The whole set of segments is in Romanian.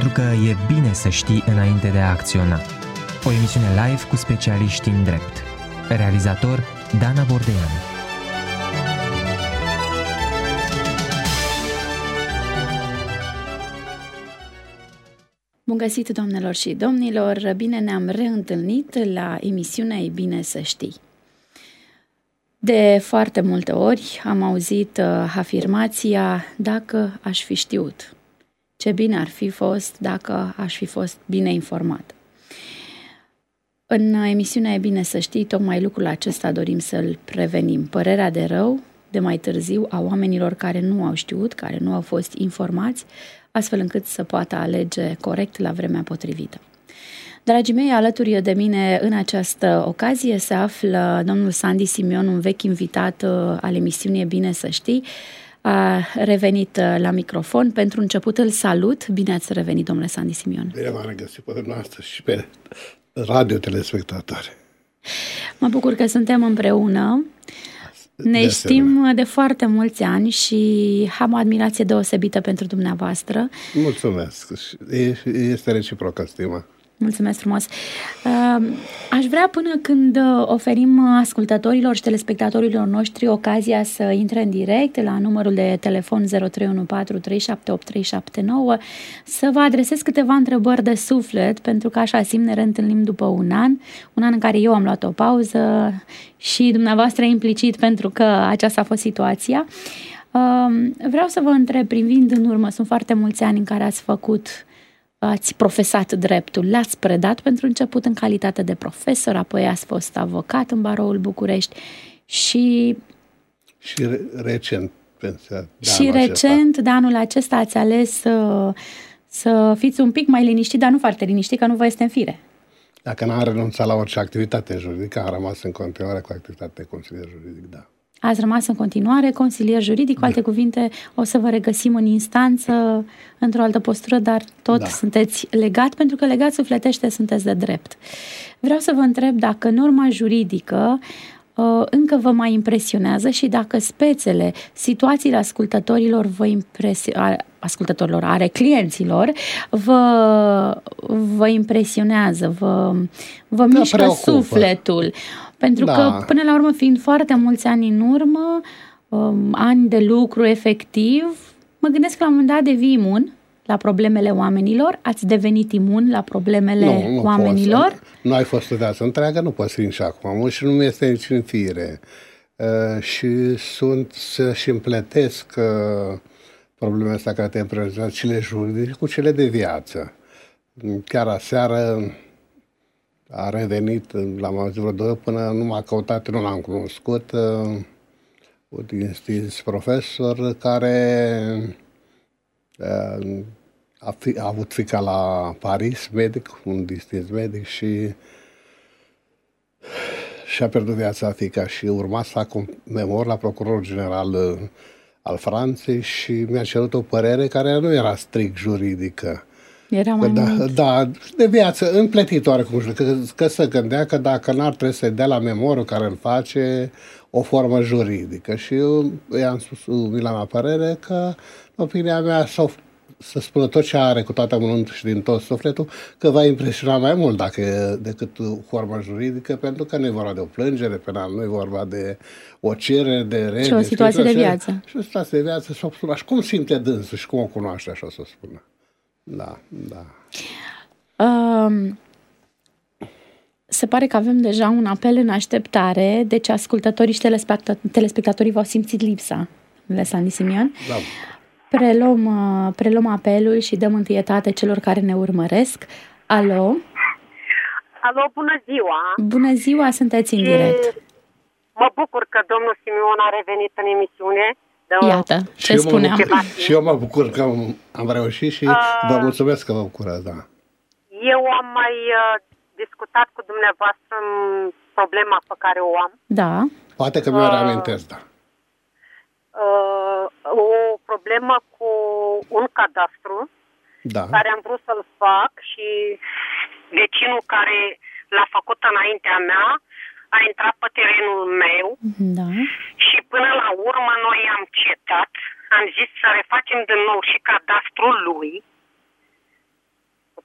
pentru că e bine să știi înainte de a acționa. O emisiune live cu specialiști în drept. Realizator Dana Bordeanu. Bun găsit, doamnelor și domnilor! Bine ne-am reîntâlnit la emisiunea E bine să știi. De foarte multe ori am auzit afirmația dacă aș fi știut. Ce bine ar fi fost dacă aș fi fost bine informat. În emisiunea E bine să știi, tocmai lucrul acesta dorim să-l prevenim. Părerea de rău de mai târziu a oamenilor care nu au știut, care nu au fost informați, astfel încât să poată alege corect la vremea potrivită. Dragii mei, alături de mine în această ocazie se află domnul Sandy Simion, un vechi invitat al emisiunii E bine să știi. A revenit la microfon. Pentru început îl salut. Bine ați revenit, domnule Sandy Simion. Bine m-am regăsit pe dumneavoastră și pe radio-telespectatori. Mă bucur că suntem împreună. Ne știm de foarte mulți ani și am o admirație deosebită pentru dumneavoastră. Mulțumesc. Este reciprocă stima. Mulțumesc frumos. Aș vrea până când oferim ascultătorilor și telespectatorilor noștri ocazia să intre în direct la numărul de telefon 0314378379 să vă adresez câteva întrebări de suflet, pentru că așa simt ne reîntâlnim după un an în care eu am luat o pauză și dumneavoastră implicit, pentru că aceasta a fost situația. Vreau să vă întreb, privind în urmă, sunt foarte mulți ani în care ați profesat dreptul, l-ați predat pentru început în calitate de profesor, apoi ați fost avocat în Baroul București și recent, de anul acesta ați ales să fiți un pic mai liniștit, dar nu foarte liniștit, că nu vă este în fire. Dacă n-am renunțat la orice activitate juridică, am rămas în continuare cu activitatea de consilier juridic, da. Ați rămas în continuare consilier juridic, cu alte cuvinte, o să vă regăsim în instanță, într-o altă postură, dar tot sunteți legat, pentru că legat sufletește sunteți de drept. Vreau să vă întreb dacă norma juridică încă vă mai impresionează și dacă spețele, situațiile ascultătorilor ale clienților vă impresionează, vă mișcă preocupă sufletul. Pentru că, până la urmă, fiind foarte mulți ani în urmă, ani de lucru efectiv, mă gândesc că la un moment dat devii imun la problemele oamenilor. Ați devenit imun la problemele oamenilor? Nu ai fost o viață întreagă, nu poți fi și acum și nu mi este nici în fire. Și și împletesc problemele astea care te-am prezentat, cele juridice cu cele de viață. Chiar aseară a revenit, l-am auzit vreo 2 până nu m-a căutat, nu l-am cunoscut, un distinct profesor care a avut fiica la Paris, medic, un distinct medic, și și-a pierdut viața fiica și urma să fac un memor la procurorul general al Franței și mi-a cerut o părere care nu era strict juridică. Era mai mult. Da, de viață, împletitoare, că se gândea că dacă n-ar trebui să-i dea la memorul care îl face o formă juridică. Și eu i-am spus umila mea părere că, în opinia mea, să spună tot ce are cu toată mântul și din tot sufletul, că va impresiona mai mult decât forma juridică, pentru că nu e vorba de o plângere penală, nu e vorba de o cerere de rege. Și o situație de viață. Și o situație de viață, și o spună, și cum simte dânsul și cum o cunoaște, așa o să o spună. Da. Se pare că avem deja un apel în așteptare, deci ascultătorii și telespectatorii v-au simțit lipsa, domnule Sandy Simion. Da. Preluăm apelul și dăm întâietate celor care ne urmăresc. Alo, bună ziua! Bună ziua, sunteți în direct. Mă bucur că domnul Simion a revenit în emisiune. Iată, ce spuneam. Și eu mă bucur că am reușit și vă mulțumesc că vă bucurați, da. Eu am mai discutat cu dumneavoastră problema pe care o am. Da. Poate că mi-o reamintesc, da. O problemă cu un cadastru care am vrut să-l fac și vecinul care l-a făcut înaintea mea a intrat pe terenul meu și până la urmă noi am cetat, am zis să refacem din nou și cadastrul lui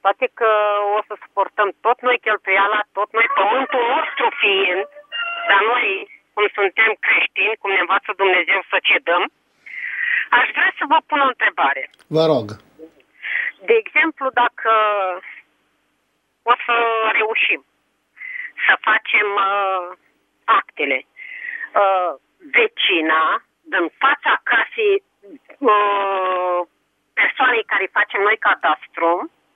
toate că o să suportăm tot noi cheltuiala, tot noi pământul nostru fiind, dar noi, cum suntem creștini, cum ne învață Dumnezeu să cedăm, aș vrea să vă pun o întrebare. Vă rog. De exemplu, dacă o să reușim să facem actele, vecina din fața casei persoanei care facem noi cadastru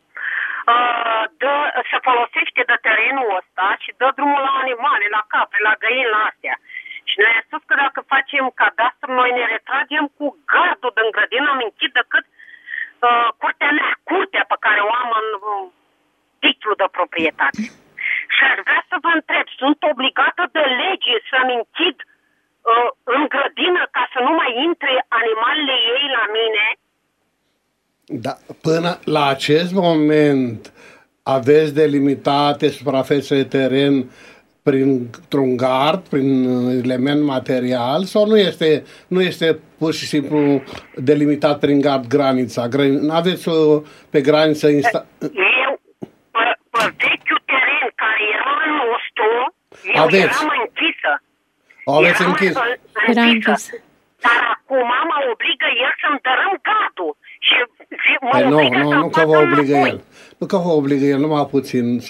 se folosește de terenul ăsta și dă drumul la animale, la capre, la găini, la astea. Și noi am spus că dacă facem cadastru, noi ne retragem cu gardul din grădină, am închid decât curtea mea, curtea pe care o am în titlu de proprietate. Și aș vrea să vă întreb, sunt obligată de lege să-mi închid în grădină ca să nu mai intre animalele ei la mine? Da, până la acest moment aveți delimitate suprafețe de teren printr-un gard, prin element material, sau nu este pur și simplu delimitat prin gard granița? Nu aveți pe graniță Eu, pe vechiul teren care era al nostru, eram închisă. O aveți închis? Era închis. Dar acum mă obligă el să-mi dărâm gardul. Nu că vă obligă el. Nu că vă obligă el, numai puțin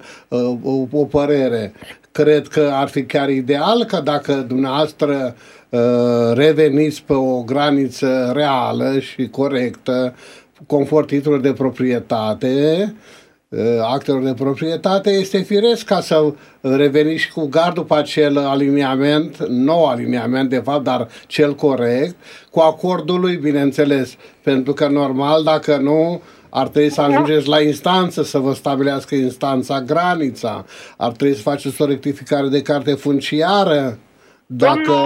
o părere. Cred că ar fi chiar ideal că dacă dumneavoastră reveniți pe o graniță reală și corectă, conform titlului de proprietate, actelor de proprietate, este firesc ca să reveniți și cu gardul pe acel aliniament, nou aliniament de fapt, dar cel corect, cu acordul lui, bineînțeles, pentru că normal, dacă nu, ar trebui să ajungeți la instanță, să vă stabilească instanța granița, ar trebui să faceți o rectificare de carte funciară. Domnul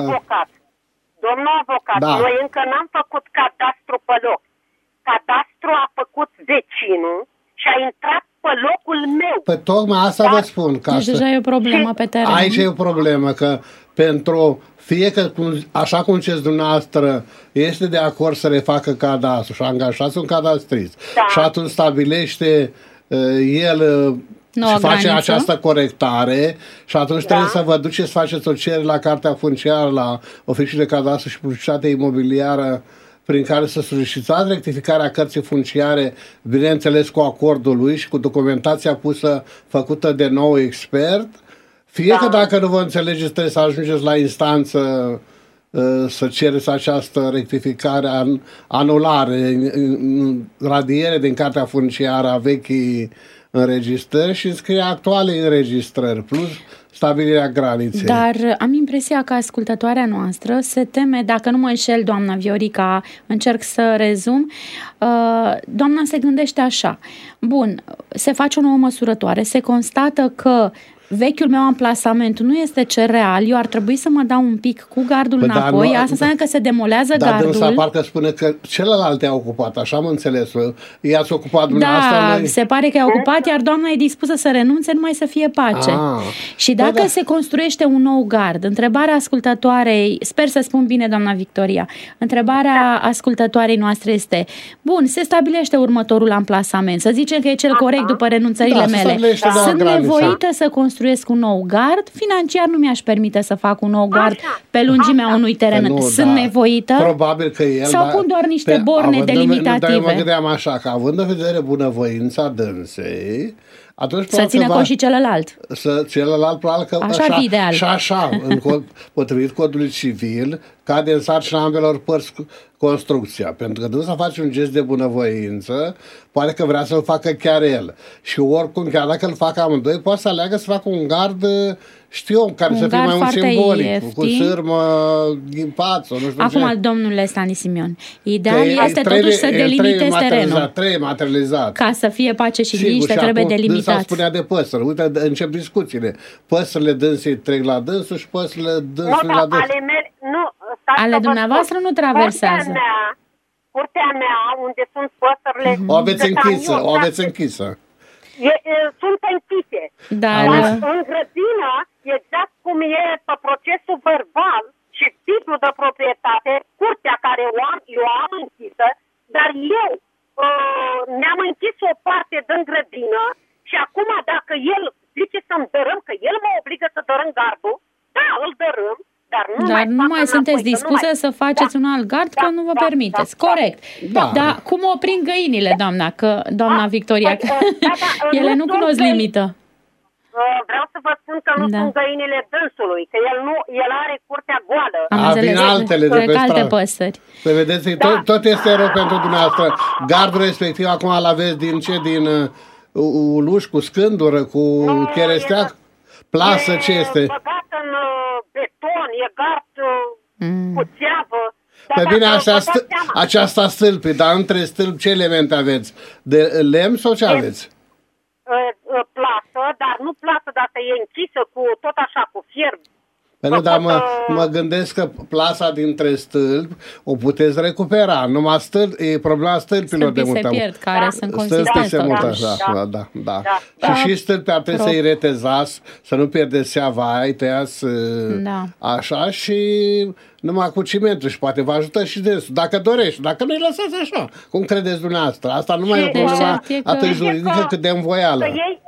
avocat, da. Noi încă n-am făcut cadastru pe loc. Cadastru a făcut vecinul și a intrat pe locul meu. Păi tocmai asta vă spun. Deci deja e o problemă pe teren. Aici e o problemă, că pentru fiecare, așa cum ziceți dumneavoastră, este de acord să refacă cadastru și angajați un cadastrist. Da. Și atunci stabilește el și face această corectare și atunci trebuie să vă duceți să faceți o cerere la Cartea Funciară, la Oficiul de Cadastru și Publicitate Imobiliară, prin care să solicitați rectificarea cărții funciare, bineînțeles cu acordul lui și cu documentația făcută de nou expert. Fie că dacă nu vă înțelegeți, trebuie să ajungeți la instanță să cereți această rectificare, anulare, radiere din cartea funciară a vechii înregistrări și înscrie actuale înregistrări, plus stabilirea graniței. Dar am impresia că ascultătoarea noastră se teme, dacă nu mă înșel, doamna Viorica, încerc să rezum, doamna se gândește așa: bun, se face o nouă măsurătoare, se constată că vechiul meu amplasament nu este cel real, eu ar trebui să mă dau un pic cu gardul înapoi, asta înseamnă că se demolează gardul. Dar parcă spune că celălalt a ocupat, așa am înțeles. I-ați ocupat dumneavoastră? Da, se pare că i-a ocupat, iar doamna e dispusă să renunțe numai să fie pace. Și dacă se construiește un nou gard, întrebarea ascultătoarei, sper să spun bine, doamna Victoria, întrebarea ascultătoarei noastre este: bun, se stabilește următorul amplasament, să zicem că e cel corect după renunțările mele. Sunt nevoită să construiesc un nou gard, financiar nu mi-aș permite să fac un nou gard pe lungimea unui teren. Sunt nevoită? Probabil că el, sau pun doar niște borne delimitative? Dar eu mă gândeam așa, că având în vedere bunăvoința dânsei, atunci să țină cont și celălalt. Celălalt probabil că așa ideal. Și așa, potrivit codului civil, cade în sarcina ambelor părți construcția. Pentru că dânsa face un gest de bunăvoință, pare că vrea să-l facă chiar el. Și oricum, chiar dacă îl fac amândoi, poate să aleagă să facă un gard, care să fie mai un simbolic, ieftin, cu sârmă, ghimpață, nu știu. Acum, domnule Stani Simion, ideal este totuși să delimitezi terenul. Trebuie materializat. Ca să fie pace și liniște, trebuie delimitat. Dânsa spunea de păsări. Uite, încep discuțiile. Păsările dânsei trec la dânsul și păsările dânsului la dânsul. Ale dumneavoastră nu traversează. Curtea mea, unde sunt păsările... O aveți închisă. Sunt închise. Dar în grădină, exact cum e pe procesul verbal și titlul de proprietate, curtea care eu am închisă, dar eu ne-am închis o parte din grădină și acum dacă el zice să-mi dărâm, că el mă obligă să dărâm gardul, da, îl dărâm, dar nu mai sunteți dispusă să faceți un alt gard, că nu vă permiteți. Corect. Dar cum oprim găinile, doamna Victoria? Ele nu cunosc limită. Vreau să vă spun că nu sunt găinile dânsului, că el are curtea goală. Am înțeles. Vin altele de pe alte păsări. Să vedeți, tot este rău pentru dumneavoastră. Gardul respectiv acum îl aveți din uluș, cu scândură, cu cheresteac? Plasă, ce este? E băgat în beton, e gard cu țeavă. Pe bine, aceasta stâlpi, dar între stâlpi ce elemente aveți? De lemn sau ce aveți? Plasă, dar nu plasă, dar e închisă tot așa, cu fier. Pentru dar mă gândesc că plasa dintre stâlpi o puteți recupera. Numai e problema stâlpilor de mută. Se pierd, care sunt consistenți. Da. Și stâlpii ar trebui să-i retezați, să nu pierdeți seava, îi tăiați așa și numai cu cimentul și poate vă ajută și destul. Dacă dorești, dacă nu-i lăsați așa. Cum credeți dumneavoastră? Asta nu mai e o problemă atât juridică cât de învoială.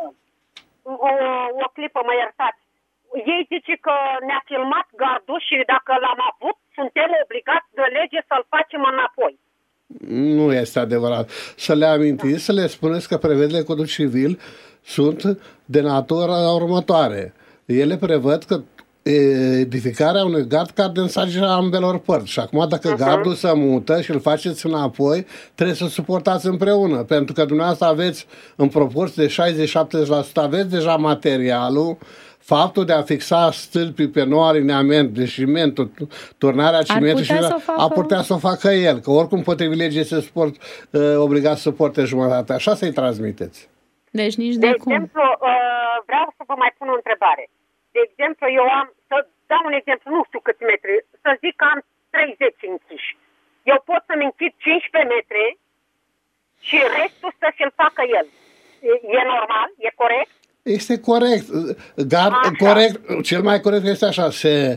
O clipă, mă iertați. Ei zice că ne-a filmat gardul și dacă l-am avut, suntem obligați de lege să-l facem înapoi. Nu este adevărat. Să le amintiți, să le spuneți că prevederile Codului Civil sunt de natură următoare. Ele prevăd că edificarea unui gard cade în sarcina ambelor părți. Și acum dacă gardul se mută și îl faceți înapoi, trebuie să suportați împreună. Pentru că dumneavoastră aveți în proporție de 60-70%, aveți deja materialul. Faptul de a fixa stâlpii pe nou alineament, de cimentul, turnarea cimentului ar putea să o facă el, că oricum potrivit legii se obligat să suporte jumătate. Așa să-i transmiteți. Deci nici de exemplu, vreau să vă mai pun o întrebare. De exemplu, eu să dau un exemplu, nu știu câți metri, să zic că am 30 închiși. Eu pot să-mi închid 15 metri și restul să și-l facă el. E normal? E corect? Este corect. Corect. Cel mai corect este așa,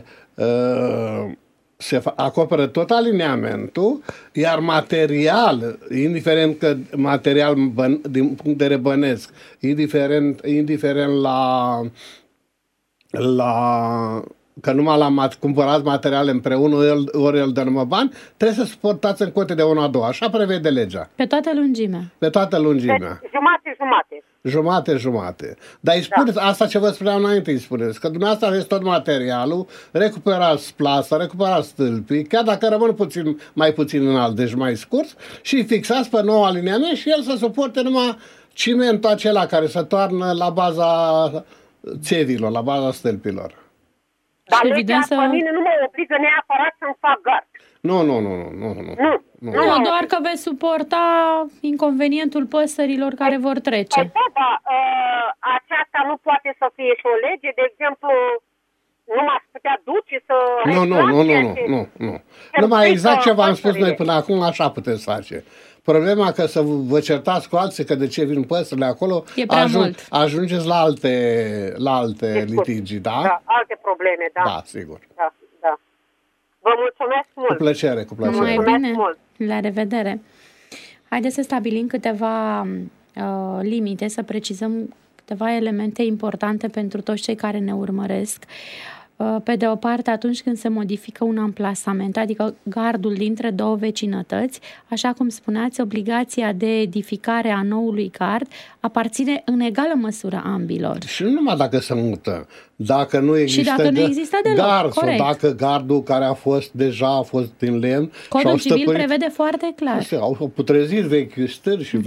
se acoperă tot alineamentul, iar material, indiferent că material din punct de vedere bănesc, indiferent că numai cumpărați materiale împreună, ori el dă numai bani, trebuie să suportați în cote de 1-2. Așa prevede legea. Pe toată lungimea. Pe toată lungimea. Jumate. Dar îi spuneți, asta ce vă spuneam înainte, îi spuneți, că dumneavoastră aveți tot materialul, recuperați plasa, recuperați stâlpii, chiar dacă rămân mai puțin înalt, deci mai scurt, și fixați pe nou alineament și el să suporte numai cimentul acela care se toarnă la baza țevilor, la baza stâlpilor. Dar legea pe mine nu mă obligă neapărat să-mi fac gard. Nu, doar că veți suporta inconvenientul păsărilor care vor trece. Aceasta nu poate să fie și o lege, de exemplu, nu m-ați putea duce să... Nu. Numai exact ce v-am spus noi până acum, așa puteți face. Problema că să vă certați cu alții că de ce vin păsările acolo, ajungeți la alte litigii, da? Da, alte probleme, da. Da, sigur. Da. Vă mulțumesc mult. Cu plăcere. Mai bine. La revedere. Haideți să stabilim câteva limite, să precizăm câteva elemente importante pentru toți cei care ne urmăresc. Pe de o parte, atunci când se modifică un amplasament, adică gardul dintre două vecinătăți, așa cum spuneați, obligația de edificare a noului gard aparține în egală măsură ambilor. Și nu numai dacă se mută, dacă nu există, și dacă nu există deloc, gard, corect. Sau dacă gardul care a fost din lemn. Codul civil prevede foarte clar. Au putrezit vechiul stâri și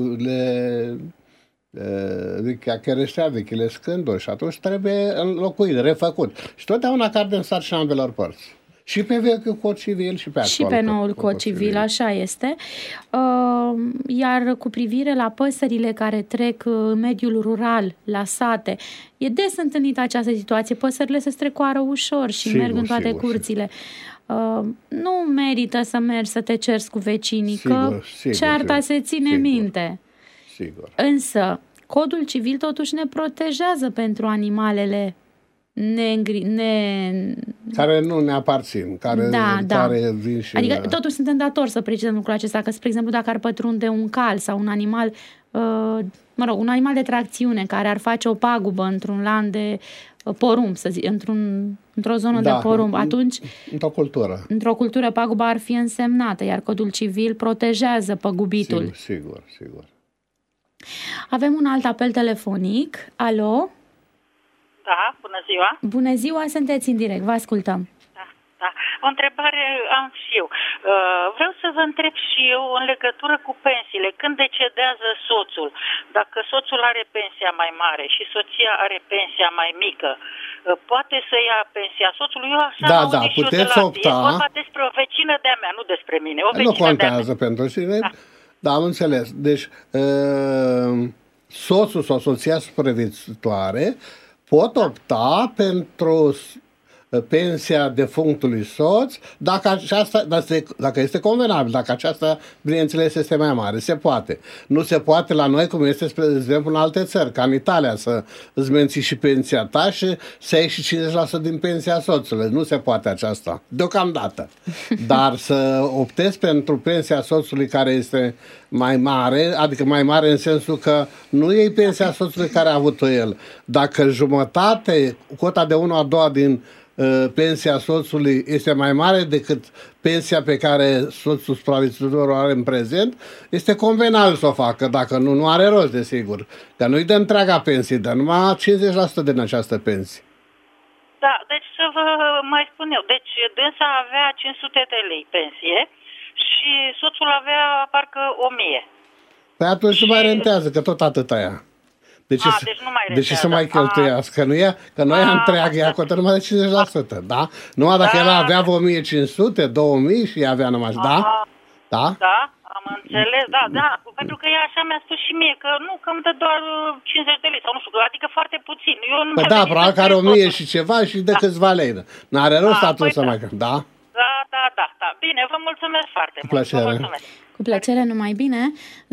vechea cherestea, vechile scânduri și atunci trebuie înlocuit, refăcut. Și totdeauna cade în sarcina ambelor părți. Și pe vechiul cod civil și pe actual. Și pe noul cod civil, așa este. Iar cu privire la păsările care trec în mediul rural, la sate, e des întâlnită această situație. Păsările se strecoară ușor și merg în toate curțile. Nu merită să mergi să te ceri cu vecinii, că cearta se ține minte. Sigur. Însă, codul civil totuși ne protejează pentru animalele care nu ne aparțin, care vin și... Adică totuși suntem datori să precizăm lucrul acesta, că, spre exemplu, dacă ar pătrunde un cal sau un animal, un animal de tracțiune care ar face o pagubă într-un lan de porumb, să zic, într-o zonă de porumb, atunci... Într-o cultură paguba ar fi însemnată, iar codul civil protejează păgubitul. Sigur. Avem un alt apel telefonic. Alo? Da, bună ziua. Bună ziua, sunteți în direct, vă ascultăm. Da. O întrebare am și eu. Vreau să vă întreb și eu în legătură cu pensiile. Când decedează soțul, dacă soțul are pensia mai mare și soția are pensia mai mică, poate să ia pensia soțului? Eu așa puteți opta. E vorba despre o vecină de-a mea, nu despre mine. Nu contează pentru cine. Da, am înțeles. Deci, soțul sau soția supraviețuitoare pot opta pentru pensia defunctului soț dacă este convenabil, dacă aceasta, bineînțeles, este mai mare. Se poate. Nu se poate la noi, cum este, spre exemplu, în alte țări, ca în Italia, să îți menții și pensia ta și să iei și 50% din pensia soțului. Nu se poate aceasta, deocamdată. Dar să optezi pentru pensia soțului care este mai mare, adică mai mare în sensul că nu iei pensia soțului care a avut-o el. Dacă jumătate, cota de 1/2 din pensia soțului este mai mare decât pensia pe care soțul supraviețuitor o are în prezent, este convenabil să o facă. Dacă nu are rost, desigur. Dar nu-i dă întreaga pensie, dar numai 50% din această pensie. Da, deci să vă mai spun eu. Deci dânsa avea 500 de lei pensie și soțul avea parcă 1000. Păi atunci nu mai rentează, că tot atât aia. Deci nu mai rentează. Deci să mai cheltuiască, că nu e întreagă, ea cotă numai de 50%, da? Numai dacă el avea 1500, 2000 și ea avea numai, da? Da, am înțeles, da, pentru că ea așa mi-a spus și mie, că nu, că îmi dă doar 50 de lei, sau nu știu, adică foarte puțin. Păi da, probabil că are 1000 și ceva și dă câțiva lei. N-are rost atunci să mai... Da? Da. Bine, vă mulțumesc foarte mult. Cu plăcere. Cu plăcere, numai bine.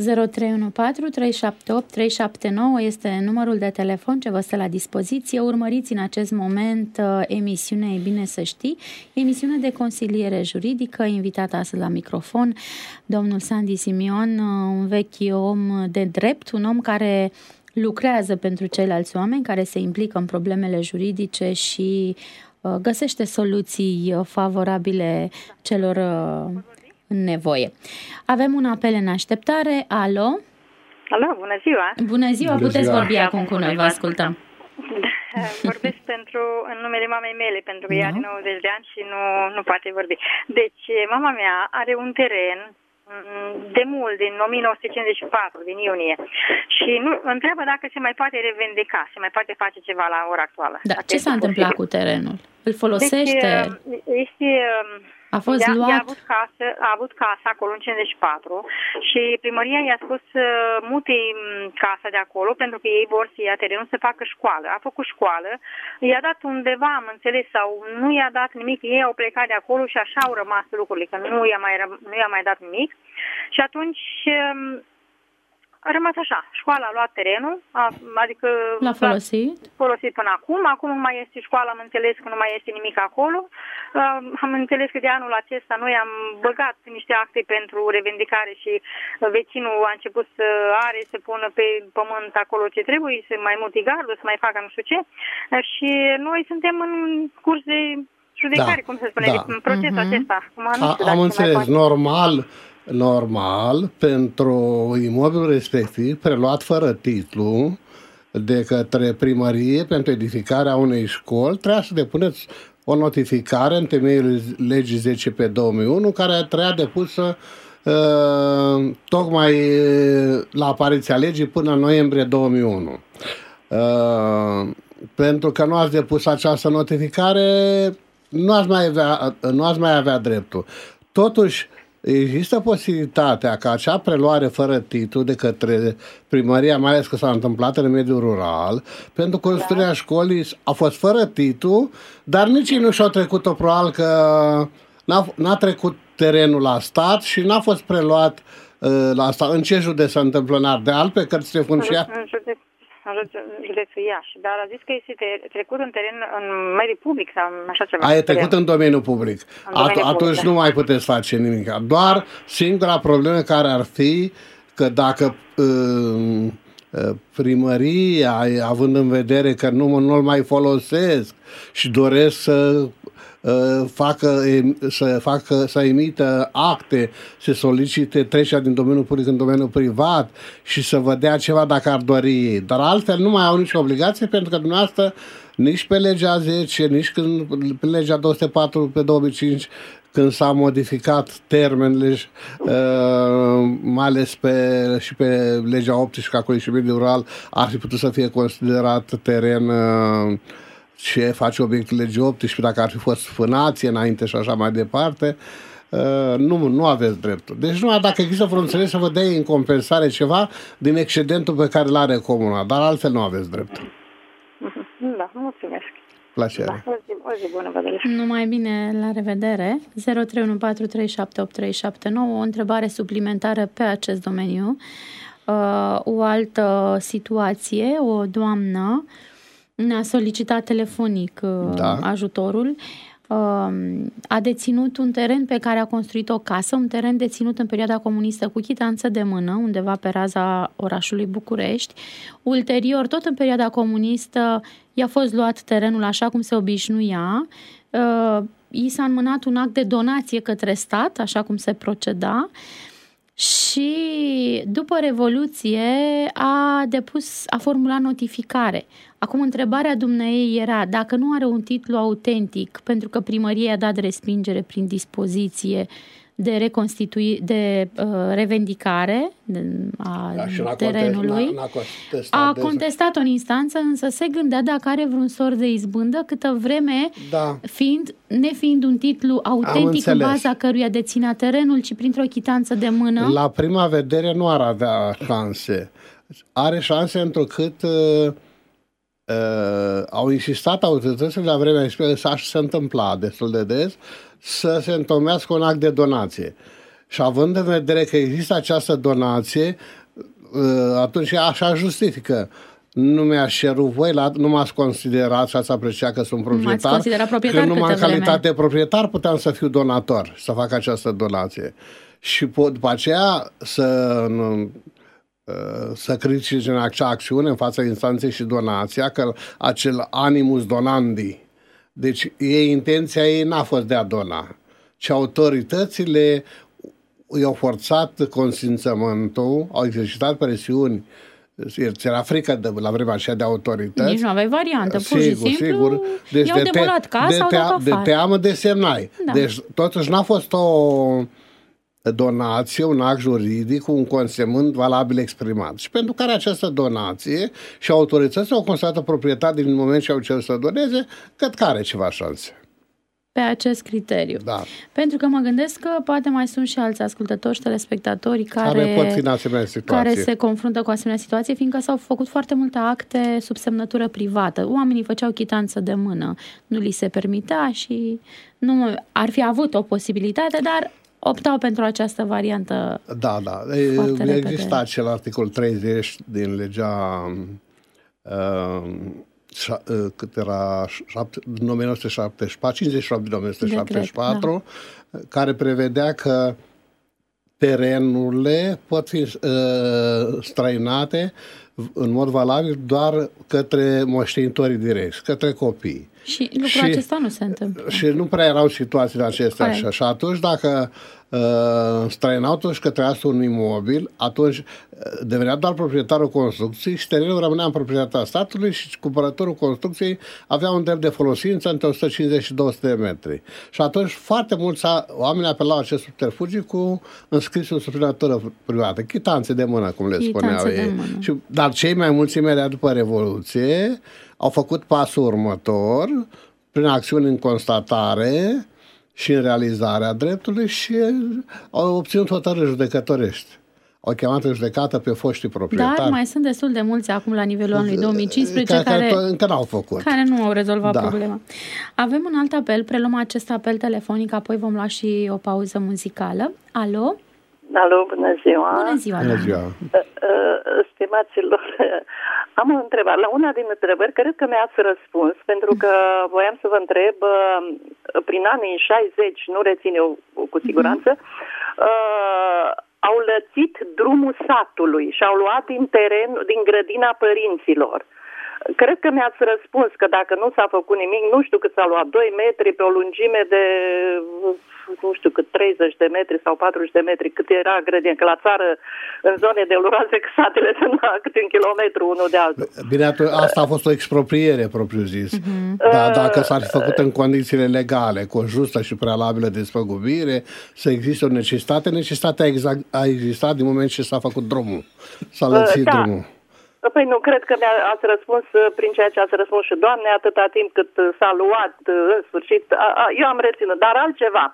0314 378 379 este numărul de telefon ce vă stă la dispoziție. Urmăriți în acest moment emisiunea E bine să știi, emisiune de consiliere juridică, invitat astăzi la microfon domnul Sandy Simion, un vechi om de drept, un om care lucrează pentru ceilalți oameni, care se implică în problemele juridice și găsește soluții favorabile celor în nevoie. Avem un apel în așteptare. Alo? Alo, bună ziua! Bună ziua, puteți vorbi acum cu noi, vă ascultăm. Vorbesc în numele mamei mele, pentru că ea are 90 de ani și nu poate vorbi. Deci, mama mea are un teren de mult, din 1954, din iunie. Și întreabă dacă se mai poate revendica, se mai poate face ceva la ora actuală. Da, ce s-a întâmplat cu terenul? Îl folosește? Deci, a fost luat? A avut casa acolo în 54 și primăria i-a spus să mute casa de acolo pentru că ei vor să ia terenul să facă școală. A făcut școală, i-a dat undeva, am înțeles, sau nu i-a dat nimic, ei au plecat de acolo și așa au rămas lucrurile, că nu i-a mai dat nimic. Și atunci a rămas așa. Școala a luat terenul, adică l-a folosit până acum. Acum nu mai este școală, am înțeles că nu mai este nimic acolo. Am înțeles că de anul acesta noi am băgat niște acte pentru revendicare și vecinul a început să pună pe pământ acolo ce trebuie, să mai mute gardul, să mai facă nu știu ce. Și noi suntem în curs de judecare, cum se spune, în procesul acesta. Am înțeles, normal, pentru imobilul respectiv, preluat fără titlu de către primărie pentru edificarea unei școli, trebuia să depuneți o notificare în temeiul legii 10/2001, care trebuia depusă tocmai la apariția legii până în noiembrie 2001. Pentru că nu ați depus această notificare, nu ați mai avea dreptul. Totuși, există posibilitatea ca acea preluare fără titlu de către primăria, mai ales că s-a întâmplat în mediul rural, pentru construirea școlii a fost fără titlu, dar nici ei nu și-au trecut-o, probabil că n-a trecut terenul la stat și n-a fost preluat la stat. În ce județ se întâmplă? În Ardeal, pe Cărțile Funciare? în județul Iași, dar a zis că este trecut în teren, în mediul public sau așa ceva. E trecut în domeniul public. Atunci nu mai puteți face nimic. Doar singura problemă care ar fi că dacă primăria, având în vedere că nu-l mai folosesc și doresc să emită acte, să solicite trecerea din domeniul public în domeniul privat și să vă dea ceva dacă ar dori ei. Dar altfel nu mai au nicio obligație, pentru că dumneavoastră nici pe legea 10, nici pe legea 204 pe 2005, când s-a modificat termenele, mai ales și pe legea 18 a Codului Civil rural, ar fi putut să fie considerat teren ce face obiectul legii 18, dacă ar fi fost fânație înainte și așa mai departe. Nu aveți dreptul. Deci numai dacă există vreo înțeles să vă dea în compensare ceva din excedentul pe care l-are comuna, dar altfel nu aveți dreptul. Da, mulțumesc. Plăcere. Da, o zi bună, vă doresc. Numai bine, la revedere. 0314378379, o întrebare suplimentară pe acest domeniu. O altă situație, o doamnă ne-a solicitat telefonic ajutorul. A deținut un teren pe care a construit o casă, un teren deținut în perioada comunistă cu chitanță de mână, undeva pe raza orașului București. Ulterior, tot în perioada comunistă, i-a fost luat terenul așa cum se obișnuia. I s-a înmânat un act de donație către stat, așa cum se proceda. Și după Revoluție a formulat notificare. Acum întrebarea dumneei era dacă nu are un titlu autentic, pentru că primăria a dat respingere prin dispoziție de revendicare a terenului. A contestat-o în instanță, însă se gândea dacă are vreun sort de izbândă, câtă vreme nefiind un titlu autentic în baza căruia deținea terenul, ci printr-o chitanță de mână. La prima vedere nu ar avea șanse. Are șanse întrucât au insistat autoritățile la vremea respectivă, așa se întâmpla destul de des, să se întomească un act de donație. Și având în vedere că există această donație, atunci așa justifică. Nu mi-aș cerut voi, nu m-ați considerat și ați apreciat că sunt proprietar, că numai în calitate de proprietar puteam să fiu donator, să fac această donație. Și după aceea să critice în acea acțiune în fața instanței și donația, că acel animus donandi. Deci intenția ei n-a fost de a dona, ci autoritățile i-au forțat consimțământul, au exercitat presiuni. Era frică la vremea aceea de autorități. Nici nu aveai variantă, pur și simplu sigur. Deci i-au demolat casa, de teamă de semnai. Da. Deci totuși n-a fost o donație, un act juridic cu un consemânt valabil exprimat. Și pentru care această donație și autoritățile au constatat proprietar din moment ce au cerut să doneze, cred că are ceva șanse. Pe acest criteriu. Da. Pentru că mă gândesc că poate mai sunt și alți ascultători și telespectatori care pot fi în asemenea situație, care se confruntă cu asemenea situație, fiindcă s-au făcut foarte multe acte sub semnătură privată. Oamenii făceau chitanță de mână, nu li se permitea și nu ar fi avut o posibilitate, dar optau pentru această variantă. Da. Exista acel articol 30 din legea cât era 1974, 58 din 1974, care prevedea că terenurile pot fi străinate în mod valabil doar către moștenitorii direcți, către copii. Și lucrul acesta nu se întâmplă. Și nu prea erau situațiile acestea așa. Și atunci dacă străinau totuși către asta un imobil, atunci devenea doar proprietarul construcției și terenul rămânea în proprietatea statului și cumpărătorul construcției avea un drept de folosință între 150 și 200 de metri. Și atunci foarte mulți oameni apelau acest subterfugiu cu înscrisul sub semnătură privată, chitanțe de mână, cum le spuneau ei. Dar cei mai mulți imediat după Revoluție au făcut pasul următor prin acțiuni în constatare și în realizarea dreptului și au obținut hotărâri judecătorești. Au chemat în judecată pe foștii proprietari. Dar mai sunt destul de mulți acum la nivelul anului 2015 care încă n-au făcut. Care nu au rezolvat problema. Avem un alt apel, preluăm acest apel telefonic, apoi vom lua și o pauză muzicală. Alo? Alo, bună ziua! Bună ziua! Bună ziua! Stimaților Am o întrebare. La una din întrebări, cred că mi-ați răspuns, pentru că voiam să vă întreb, prin anii 60, nu rețin eu cu siguranță, au lățit drumul satului și au luat din grădina părinților. Cred că mi-ați răspuns că dacă nu s-a făcut nimic, nu știu cât s-a luat, 2 metri pe o lungime de, nu știu cât, 30 de metri sau 40 de metri, cât era grădina, că la țară, în zone de luroase, satele sunt la câte un kilometru unul de altul. Bine, asta a fost o expropriere, propriu zis. Dar dacă s-ar fi făcut în condițiile legale, cu o justă și prealabilă despăgubire, să existe o necesitate, necesitatea a existat din moment ce s-a făcut drumul. S-a lățit drumul. Păi nu, cred că ați răspuns prin ceea ce ați răspuns și Doamne, atâta timp cât s-a luat în sfârșit. Eu am reținut, dar altceva.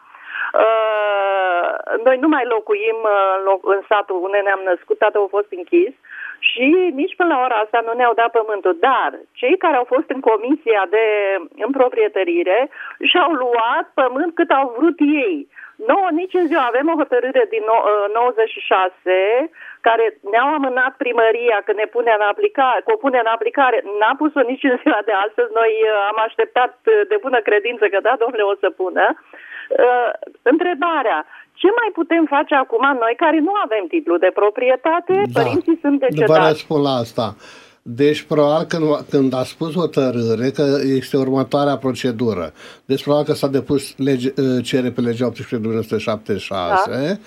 Noi nu mai locuim în satul unde ne-am născut, tatăl a fost închis și nici până la ora asta nu ne-au dat pământul. Dar cei care au fost în comisia de împroprietărire și-au luat pământ cât au vrut ei. Nouă, nici în ziua. Avem o hotărâre din 96 care ne-au amânat primăria că ne pune în aplicare, că o pune în aplicare. N-a pus-o nici în ziua de astăzi. Noi am așteptat de bună credință că da, domnule, o să pună. Întrebarea: ce mai putem face acum noi care nu avem titlu de proprietate? Părinții sunt decedați. Vă răspund la asta. Deci, probabil când a spus hotărâre, că este următoarea procedură. Deci, probabil că s-a depus cerere pe legea 18.276,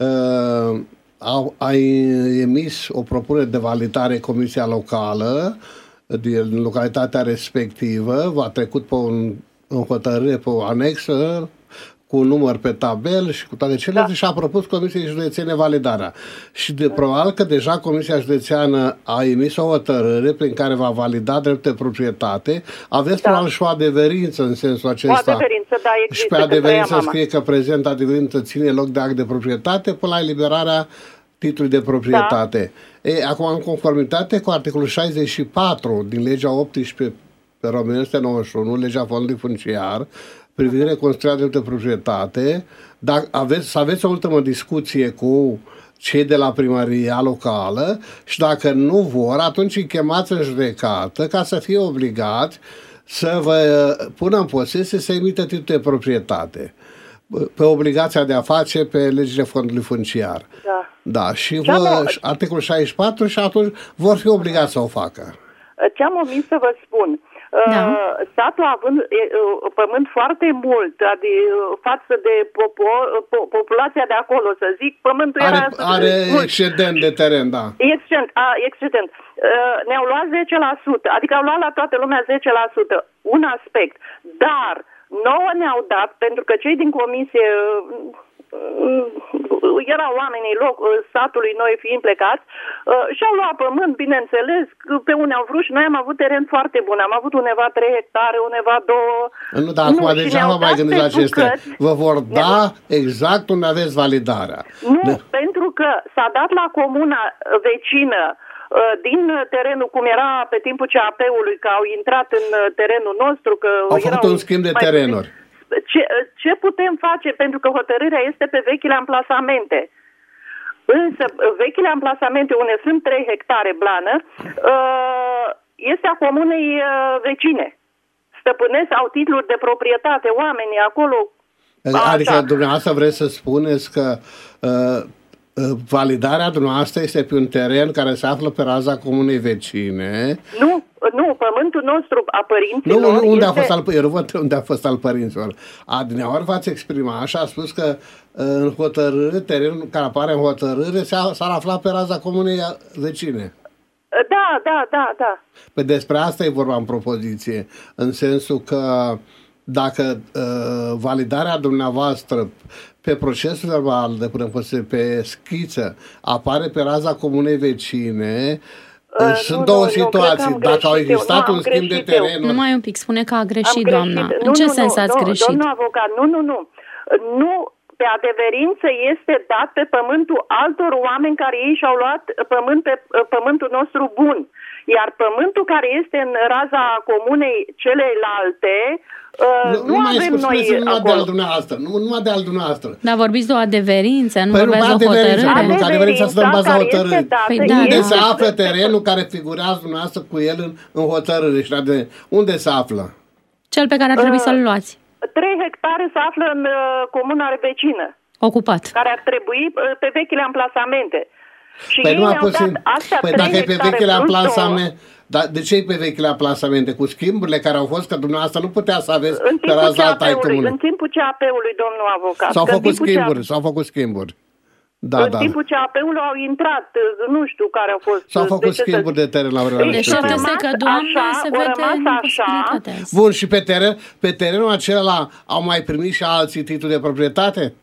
a emis o propunere de validare Comisia Locală din localitatea respectivă, va trecut pe o hotărâre, pe o anexă, cu un număr pe tabel și cu toate celelalte, și a propus Comisiei Județene validarea. Și probabil că deja Comisia Județeană a emis o hotărâre prin care va valida drept de proprietate. Aveți probabil și o adeverință în sensul acesta. O adeverință, da, există. Și pe adeverință scrie că prezent adeverință ține loc de act de proprietate până la eliberarea titlului de proprietate. Acum, în conformitate cu articolul 64 din legea 18/1991, legea Fondului Funciar, privind reconstruirea de proprietate, să aveți o ultimă discuție cu cei de la primăria locală și dacă nu vor, atunci îi chemați în judecată ca să fie obligați să vă pună în posesie să emită titlul de proprietate pe obligația de a face pe legile Fondului Funciar. Da, și articolul 64 și atunci vor fi obligați să o facă. Ce-am omis să vă spun, satul având pământ foarte mult, adică față de populația de acolo, să zic, pământul are excedent de teren, da. Excedent. Ne-au luat 10%, adică au luat la toată lumea 10%, un aspect, dar nouă ne-au dat, pentru că cei din comisie erau oamenii satului, noi fiind plecați, și-au luat pământ, bineînțeles, pe unde au vrut, și noi am avut teren foarte bun. Am avut undeva 3 hectare, undeva 2. Nu, dar acum deja vă mai gândiți la acestea. Vă vor da exact unde aveți validarea. Nu, pentru că s-a dat la comuna vecină din terenul, cum era pe timpul CAP-ului, că au intrat în terenul nostru. Că au făcut un schimb de terenuri. Ce putem face? Pentru că hotărârea este pe vechile amplasamente. Însă, vechile amplasamente, unde sunt 3 hectare blană, este a comunei vecine. Stăpânesc, au titluri de proprietate, oamenii acolo. Adică dumneavoastră vreți să spuneți că validarea dumneavoastră este pe un teren care se află pe raza comunei vecine? Nu, pământul nostru a părinților unde a fost al părinților. Dumneavoastră v-ați exprimat și a spus că în hotărâre, terenul care apare în hotărâre s-ar afla pe raza comunei vecine. Da. Păi despre asta e vorba în propoziție, în sensul că dacă validarea dumneavoastră pe procesul verbal de până pe schiță apare pe raza comunei vecine, sunt două situații. Dacă au existat un schimb de teren... Numai un pic, spune că a greșit, doamna. În ce sens ați greșit? Domnul avocat, nu. pe adeverință este dat pe pământul altor oameni care ei și-au luat pământul nostru bun. Iar pământul care este în raza comunei celelalte, nu avem noi acolo. Numai de al dumneavoastră. Dar vorbiți de o adeverință, nu vorbeați de o hotărâre. Adeverința să dăm baza hotărârii. Unde Da. se află terenul care figurează dumneavoastră cu el în hotărâre? Unde se află? Cel pe care ar trebui să-l luați. 3 hectare se află în comuna vecină. Ocupat. Care ar trebui pe vechile amplasamente. Și Păi ei nu a ne-au puțin. dat astea Păi 3 dacă e pe hectare vechile plus amplasamente, dar de ce e pe vechile amplasamente? Cu schimburile care au fost, că dumneavoastră nu putea să aveți pe raza alta ai comunei. În timpul CAP-ului, domnul avocat. S-au făcut schimburi. În timpul CAP-ului au intrat, nu știu care au fost. S-au făcut schimburi de teren la vremea respectivă. Deci este că, Doamne, se vede imposibilitatea. Bun, și pe terenul acela au mai primit și alții titluri de proprietate?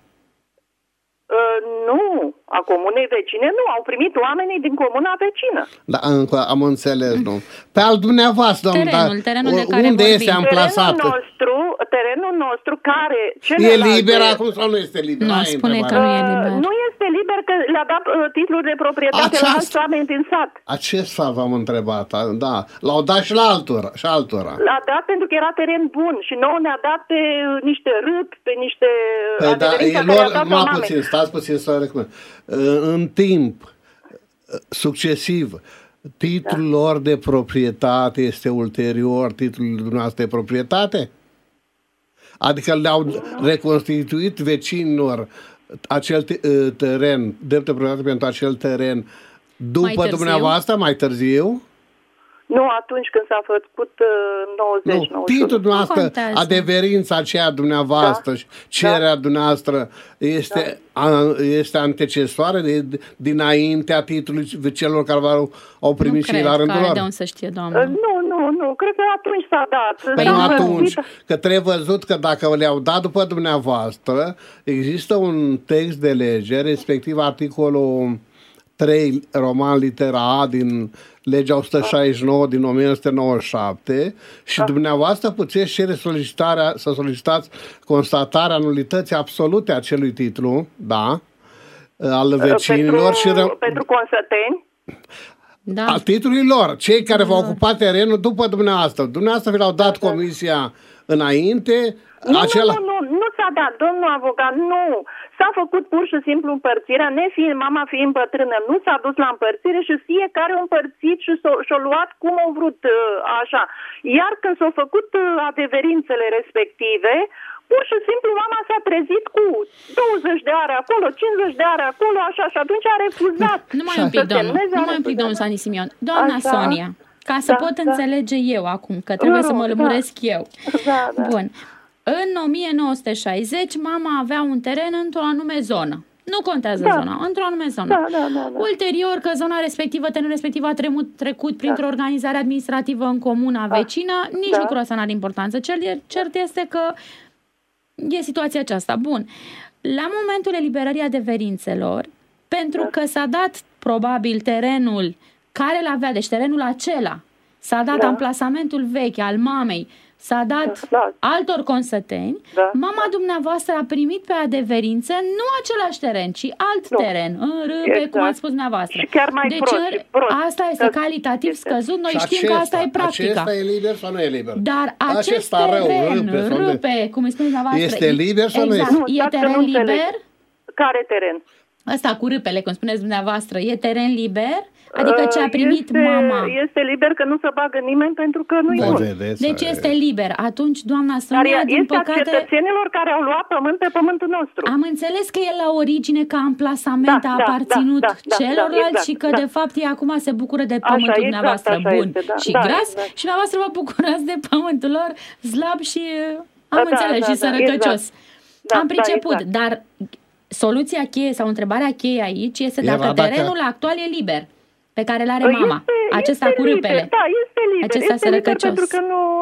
Nu, a comunei vecine nu, au primit oamenii din comuna vecină. Da, încă am înțeles, nu. Pe al dumneavoastră, terenul de care unde vorbim. este amplasat? Terenul nostru care... E liber acum sau nu este liber? Nu, spune că nu e liber. Nu este liber că le-a dat titluri de proprietate la alți oameni din sat. Acest fapt v-am întrebat, da. L-au dat și la altora. L-a dat pentru că era teren bun și nouă ne-a dat pe niște râpi, pe niște... Păi da, stați puțin să recomand. În timp succesiv, titlul lor de proprietate este ulterior titlul dumneavoastră de proprietate? Adică le-au reconstituit vecinilor acel teren, drept de proprietate pentru acel teren după dumneavoastră, mai târziu? Nu, atunci când s-a făcut 90. Nu, titlul dumneavoastră, adeverința aceea dumneavoastră și cererea dumneavoastră este antecesoare dinaintea titlului celor care au primit și la rândul lor? De unde să știe, doamnă? Nu, cred că atunci s-a dat. Păi nu atunci, că trebuie văzut că dacă le-au dat după dumneavoastră, există un text de lege, respectiv articolul 3, roman litera A din legea 169 din 1997 și dumneavoastră puteți cere să solicitați constatarea nulității absolute a acelui titlu, da, al vecinilor pentru consăteni? Da. Al titlului lor, cei care v-au ocupat terenul după dumneavoastră. Dumneavoastră vi l-au dat comisia înainte. Nu s-a dat, domnul avocat, nu. S-a făcut pur și simplu împărțirea, mama fiind bătrână, nu s-a dus la împărțire și fiecare a împărțit și și-a luat cum au vrut, așa. Iar când s-au făcut adeverințele respective, pur și simplu mama s-a trezit cu 20 de are acolo, 50 de are acolo, așa, și atunci a refuzat. Numai un pic, domnul Sandy Simion. Doamna așa. Sonia, ca să pot înțelege eu acum, că trebuie să mă lămuresc eu. Da. Bun. În 1960, mama avea un teren într-o anume zonă. Nu contează zona, într-o anume zonă. Da. Ulterior, că zona respectivă, terenul respectiv a trecut printr-o organizare administrativă în comuna vecină, nici lucrul ăsta n-are importanță. Cert este că e situația aceasta. Bun. La momentul eliberării adeverințelor, pentru că s-a dat probabil terenul care l-avea, deci terenul acela, s-a dat amplasamentul vechi al mamei, s-a dat altor consăteni, mama dumneavoastră a primit pe adeverință nu același teren, ci alt teren, în râpe, cum ați spus dumneavoastră. Și chiar mai prost. Asta este calitativ scăzut, noi știm că asta e practica. Acesta e liber sau nu e liber? Dar acest teren, râpe, cum îi spune dumneavoastră, este liber sau nu este? E teren liber? Care teren? Ăsta cu râpele, cum spuneți dumneavoastră, e teren liber? Adică ce a primit mama. Este liber, că nu se bagă nimeni pentru că nu e. Deci este liber. Atunci, doamna Sonia, din păcate... Este a cetățenilor care au luat pământ pe pământul nostru. Am înțeles că el la origine ca amplasament a aparținut celorlalți și că de fapt ei acum se bucură de pământul dumneavoastră bun și gras și dumneavoastră vă bucurați de pământul lor slab și am înțeles și sărăcăcios. Am priceput, dar soluția cheie sau întrebarea cheie aici este dacă terenul actual e liber, pe care îl are mama. Acesta cu râpele. Da, este liber. Acesta este liber pentru că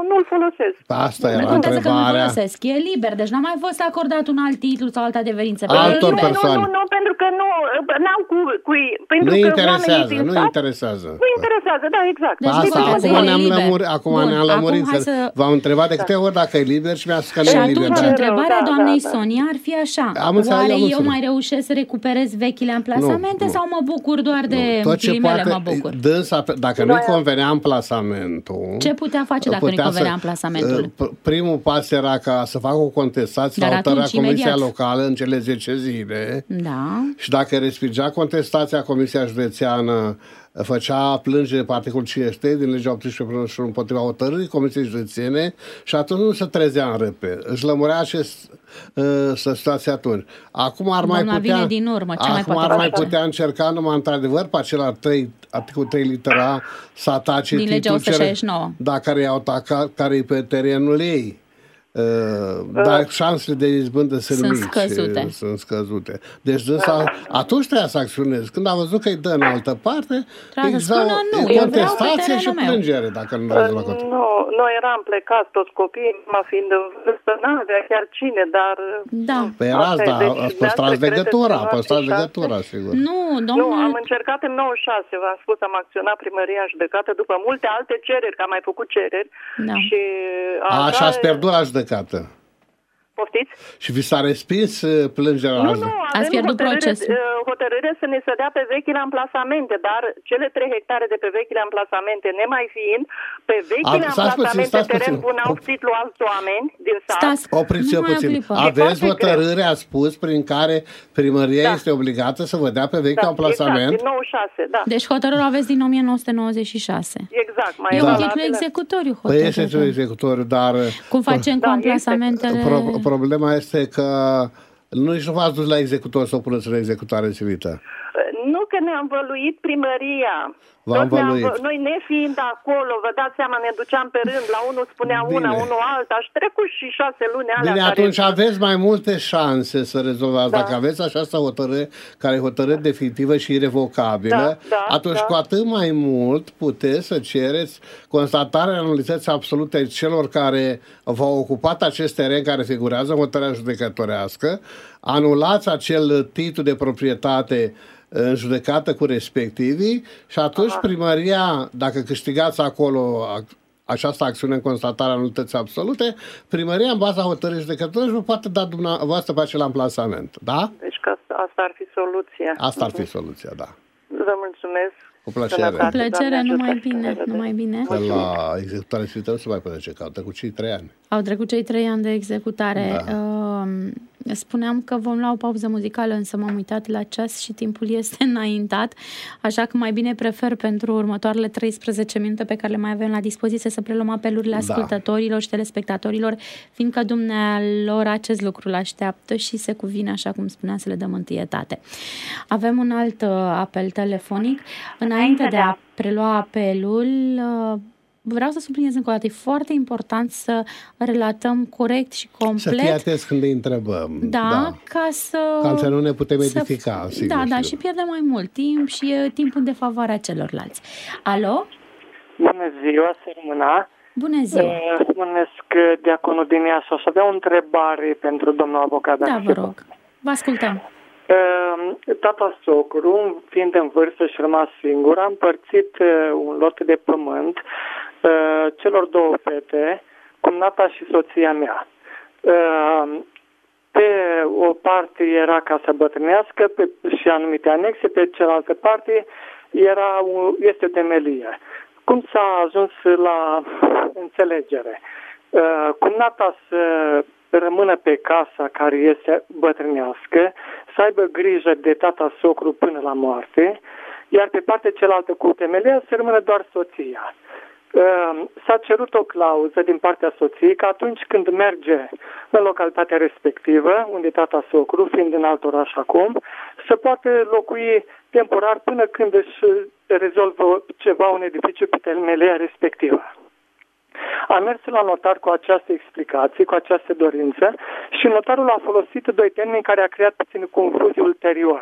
nu-l folosesc. Asta era întrebarea. Că nu folosesc. E liber, deci n-a mai fost acordat un alt titlu sau altă adeverință. Altor persoane. Nu, pentru că n-au pentru nu că interesează, nu interesează. Nu interesează, da, exact. Deci asta, acum ne-am lămurit. V-am întrebat de câte ori dacă e liber și mi-a spus că nu e liber. Și atunci întrebarea doamnei Sonia ar fi așa. Oare eu mai reușesc să recuperez vechile amplasamente sau mă bucur doar de ghilimele mă bucur? Dacă nu-i convenea amplasamentul... Ce putea face dacă nu-i convenea amplasamentul? Primul pas era ca să facă o contestație la hotărârea Comisia Locală în cele 10 zile. Da. Și dacă respingea contestația, Comisia Județeană făcea plângere pe articolul 53 din legea 18 împotriva hotărârii Comisiei Județene și atunci nu se trezea în răpe. Își lămurea situația atunci. Acum ar mai putea încerca numai într-adevăr pe acel articolul 3 litera să atace din legea 169. Care e pe terenul ei. Dar șansele de izbândă sunt mici, sunt scăzute. Deci atunci trebuia să acționezi. Când a văzut că îi dă în altă parte, contestație și plângere, dacă nu rezolvă contra. Noi eram plecați toți copiii, fiind în vârstă, n-avea chiar cine, dar... Da. Păi a păstrat legătura, sigur. Nu, domnul... am încercat în 96, v-am spus, am acționat primăria în judecată după multe alte cereri, că am mai făcut cereri. Și... Așa ați pierdut la judecată. Poftiți? Și vi s-a respins plângerea? Nu, ați pierdut procesul. Hotărâre să ne se dea pe vechile amplasamente, dar cele 3 hectare de pe vechile amplasamente, nemai fiind, pe vechile amplasamente teren au titlu alți oameni din sat. Opriți-o puțin. Aveți hotărâre, a spus, prin care primăria este obligată să vă dea pe vechiul amplasament? Exact, din 96, da. Deci hotărârea aveți din 1996. Exact. E un titlu executoriu hotărâre. Păi este titlu executoriu, dar... Cum facem cu amplasamentele... Problema este că nici nu v-ați dus la executor să o puneți în executare civilită. Nu, că ne-am văluit primăria. Noi nefiind acolo, vă dați seama, ne duceam pe rând, la unul spunea unul alta și trecut și 6 luni alea. Bine, atunci aveți mai multe șanse să rezolvați. Dacă aveți această hotărâre, care e hotărâre definitivă și irrevocabilă, atunci cu atât mai mult puteți să cereți constatarea nulității absolute celor care v-au ocupat acest teren care figurează în hotărârea judecătorească, anulați acel titlu de proprietate în judecată cu respectivii și atunci primăria, dacă câștigați acolo această acțiune în constatarea nulității absolute, primăria în baza hotărârii judecătorești vă poate da dumneavoastră pe acel amplasament. Da? Deci că asta ar fi soluția. Asta ar fi soluția, da. Vă mulțumesc. Cu plăcere. Cu plăcere, numai bine. De la executare civilită nu se mai poate că au trecut cei 3 ani. Au trecut cei 3 ani de executare. Da. Spuneam că vom lua o pauză muzicală, însă m-am uitat la ceas și timpul este înaintat, așa că mai bine prefer pentru următoarele 13 minute pe care le mai avem la dispoziție să preluăm apelurile ascultătorilor și telespectatorilor, fiindcă dumnealor acest lucru l-așteaptă și se cuvine, așa cum spuneam, să le dăm întâietate. Avem un alt apel telefonic. Înainte de a prelua apelul, vreau să subliniez încă o dată, e foarte important să relatăm corect și complet. Să fii atenți când îi întrebăm. Ca să nu ne putem edifica. Sigur. Și pierdem mai mult timp și e timpul de favoarea celorlalți. Alo? Bună ziua, Sărmâna. Bună ziua. Mulțumesc, diaconul din Iași. Aș avea o întrebare pentru domnul avocat. Da, vă rog. Vă ascultăm. Tata socru, fiind în vârstă și rămas singur, a împărțit un lot de pământ celor 2 fete, cumnata și soția mea. Pe o parte era casa bătrânească și anumite anexe, pe cealaltă parte este o temelie. Cum s-a ajuns la înțelegere? Cumnata să rămână pe casa care este bătrânească, să aibă grijă de tata socru până la moarte, iar pe partea cealaltă cu temelia să rămână doar soția. S-a cerut o clauză din partea soției că atunci când merge în localitatea respectivă, unde tata socru, fiind în alt oraș acum, să poată locui temporar până când își rezolvă ceva un edificiu pe temelia respectivă. Am mers la notar cu această explicație, cu această dorință și notarul a folosit 2 termeni care a creat puțin confuzie ulterior.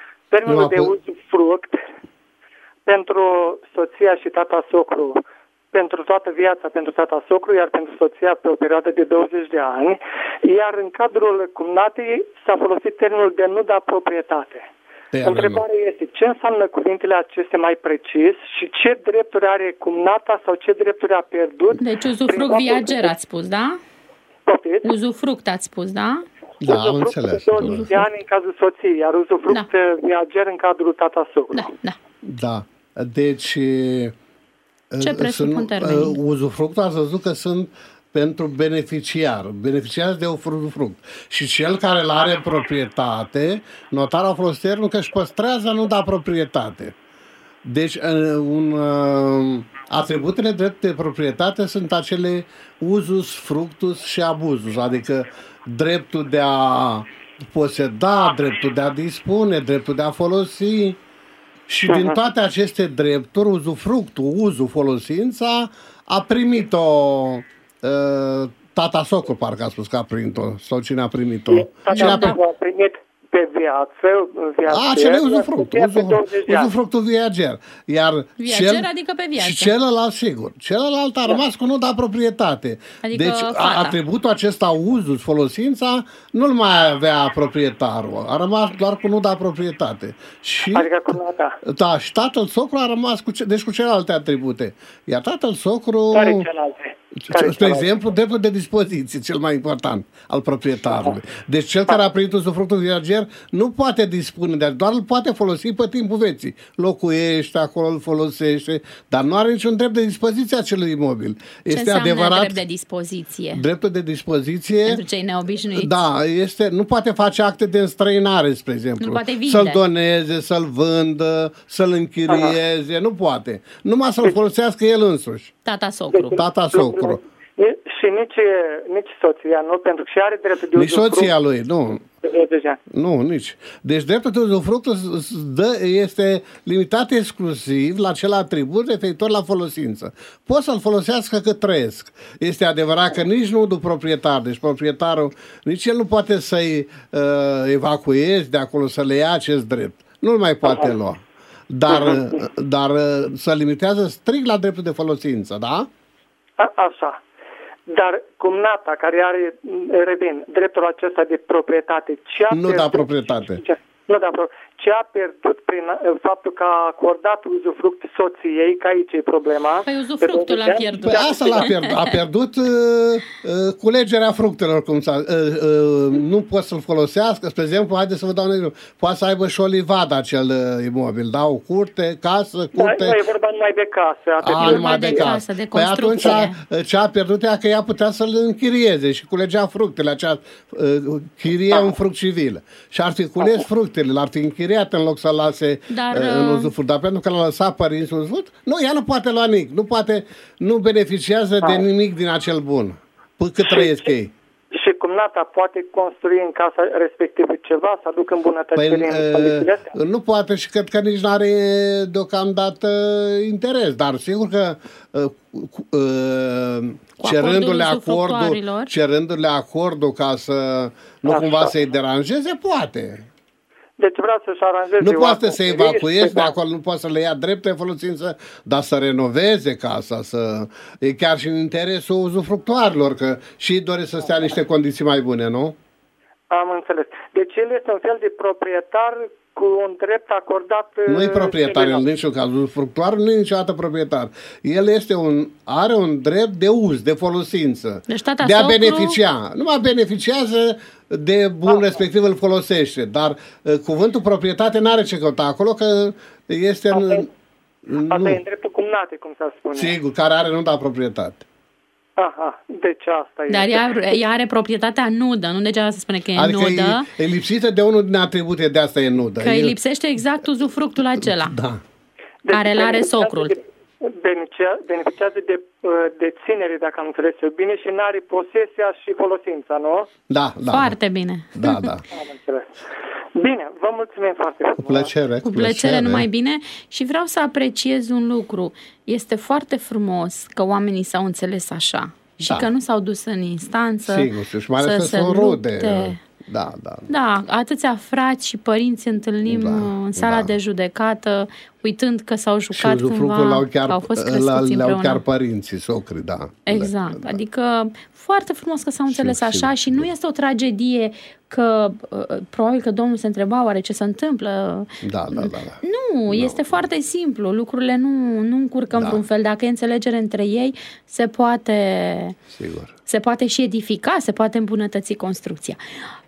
Termenul de uzufruct pentru soția și tata socru pentru toată viața pentru tata socru, iar pentru soția pe o perioadă de 20 de ani, iar în cadrul cumnatei s-a folosit termenul de nu da proprietate. Întrebarea este, ce înseamnă cuvintele acestea mai precis și ce drepturi are cumnata sau ce drepturi a pierdut? Deci uzufruct viager ați spus, da? Poftiți? Uzufruct ați spus, da? Da, am înțeles. 20 de ani în cazul soției, iar uzufruct viager în cadrul tata socru. Da. Deci ce presupun termenii? Uzufructul ați văzut că sunt pentru beneficiar de uzufruct. Și cel care îl are proprietate, notarul a folosit termenul că își păstrează, nu da proprietate. Deci atributele drept de proprietate sunt acele uzus, fructus și abuzus, adică dreptul de a poseda, dreptul de a dispune, dreptul de a folosi. Și din toate aceste drepturi, uzufructul, uzul, folosința, a primit-o tata socru, parcă a spus că a primit-o, sau cine a primit-o. A primit pe viață. Acel e uzufructul viager. Viager adică pe viață. Și celălalt, sigur. Celălalt a rămas cu nu da proprietate. Adică deci atributul acesta, uzus, folosința, nu-l mai avea proprietarul. A rămas doar cu nu da proprietate. Și, adică cu nota. Da, și tatăl socru a rămas cu celelalte atribute. Iar tatăl socru... Care celelalte? Spre exemplu, dreptul de dispoziție, cel mai important, al proprietarului. Deci cel care a primit uzufructul viager nu poate dispune, doar îl poate folosi pe timpul vieții. Locuiește acolo, îl folosește, dar nu are niciun drept de dispoziție acelui imobil. Ce înseamnă drept de dispoziție? Dreptul de dispoziție... Pentru cei neobișnuiți. Da, nu poate face acte de înstrăinare, spre exemplu. Nu poate vinde. Să-l doneze, să-l vândă, să-l închirieze, nu poate. Numai să-l folosească el însuși. Tata socru. Tata socru. Și nici soția, nu? Pentru că și are dreptul de uzufruct. Nici soția lui, nu. Nu, nici. Deci dreptul de uzufruct este limitat exclusiv la acel atribut referitor la folosință. Pot să-l folosească cât trăiesc. Este adevărat că nici nu du proprietar, deci proprietarul, nici el nu poate să-i evacueze de acolo, să le ia acest drept. Nu-l mai poate lua. Dar se limitează strict la dreptul de folosință, da? Așa. Dar cumnata care are, revin, dreptul acesta de proprietate, nu da proprietate. Ce a pierdut prin faptul că a acordat uzufruct soției, că aici e problema. Păi uzufructul l-a pierdut. Păi asta l-a pierdut. A pierdut culegerea fructelor. Nu pot să-l folosească. Spre exemplu, haideți să vă dau un exemplu. Poate să aibă și o livadă acel imobil. Da? O curte, casă, curte. Da, e vorba numai de casă. Numai de casă, de construcție. Păi atunci ce a pierdut e că ea putea să-l închirieze și culegea fructele. Acea chirie un fruct civil. Și ar fi cules fructele, l-ar fi închiriat în loc să lase în uzufruct. Dar pentru că l-a lăsat părinții uzufruct, ea nu poate lua nimic. Nu beneficiază de nimic din acel bun. Până cât trăiesc ei. Și cumnata poate construi în casa respectivă ceva, să aducă îmbunătățiri în condițiile astea? Nu poate și cred că nici nu are deocamdată interes. Dar sigur că cerându-le acordul ca să nu cumva să-i deranjeze, poate. Deci vreau să-și aranjeze... Nu poate să evacueze de acolo, nu poate să le ia drept de folosință, dar să renoveze casa, e chiar și în interesul uzufructuarilor, că și ei doresc să stea niște condiții mai bune, nu? Am înțeles. Deci el este un fel de proprietar cu un drept acordat... Nu e proprietar, în niciun caz. Uzufructuarul nu e niciodată proprietar. El are un drept de uz, de folosință, deci de a beneficia. Nu mai beneficiază de bun respectiv, îl folosește. Dar cuvântul proprietate n-are ce căuta acolo, că este... Asta e în dreptul cumnate, cum s-a spune. Sigur, care are nu da proprietate. Aha, deci asta e. Dar ea are proprietatea nudă, nu degeaba se spune că e nudă. Adică e lipsită de unul din atribute, de asta e nudă. Că îi lipsește exact uzufructul acela. Da. Care îl are socrul. Beneficiază de deținere, dacă am înțeles eu bine, și n-are posesia și folosința, nu? Da. Foarte bine. Da. Am înțeles. Bine, vă mulțumim foarte mult. Cu plăcere, numai bine. Și vreau să apreciez un lucru. Este foarte frumos că oamenii s-au înțeles așa. Și că nu s-au dus în instanță. Sigur, și mai ales că sunt rude. Da, atâția frați și părinți întâlnim în sala de judecată. uitând că s-au jucat cumva, că au fost crescuți împreună. Chiar părinții, socrii, da. Exact. Da. Adică foarte frumos că s-au înțeles așa și nu este o tragedie că probabil că Domnul se întreba oare ce se întâmplă. Da. Nu, este foarte simplu. Lucrurile nu încurcă vreun fel. Dacă e înțelegere între ei, se poate și edifica, se poate îmbunătăți construcția.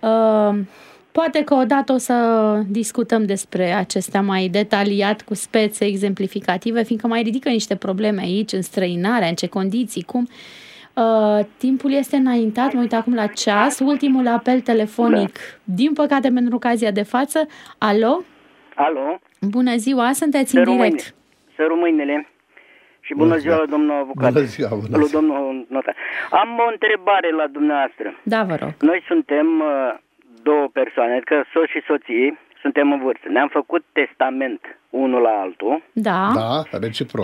Poate că odată o să discutăm despre acestea mai detaliat, cu spețe exemplificative, fiindcă mai ridică niște probleme aici, înstrăinarea, în ce condiții, cum. Timpul este înaintat, mă uit acum la ceas, ultimul apel telefonic, din păcate pentru ocazia de față. Alo? Alo? Bună ziua, sunteți în direct. Să mâinile. Și bună ziua, domnul avocat. Bună ziua. Domnul notar. Am o întrebare la dumneavoastră. Da, vă rog. Noi suntem două persoane, adică soț și soție, suntem în vârstă. Ne-am făcut testament unul la altul. Da. Da, reciproc.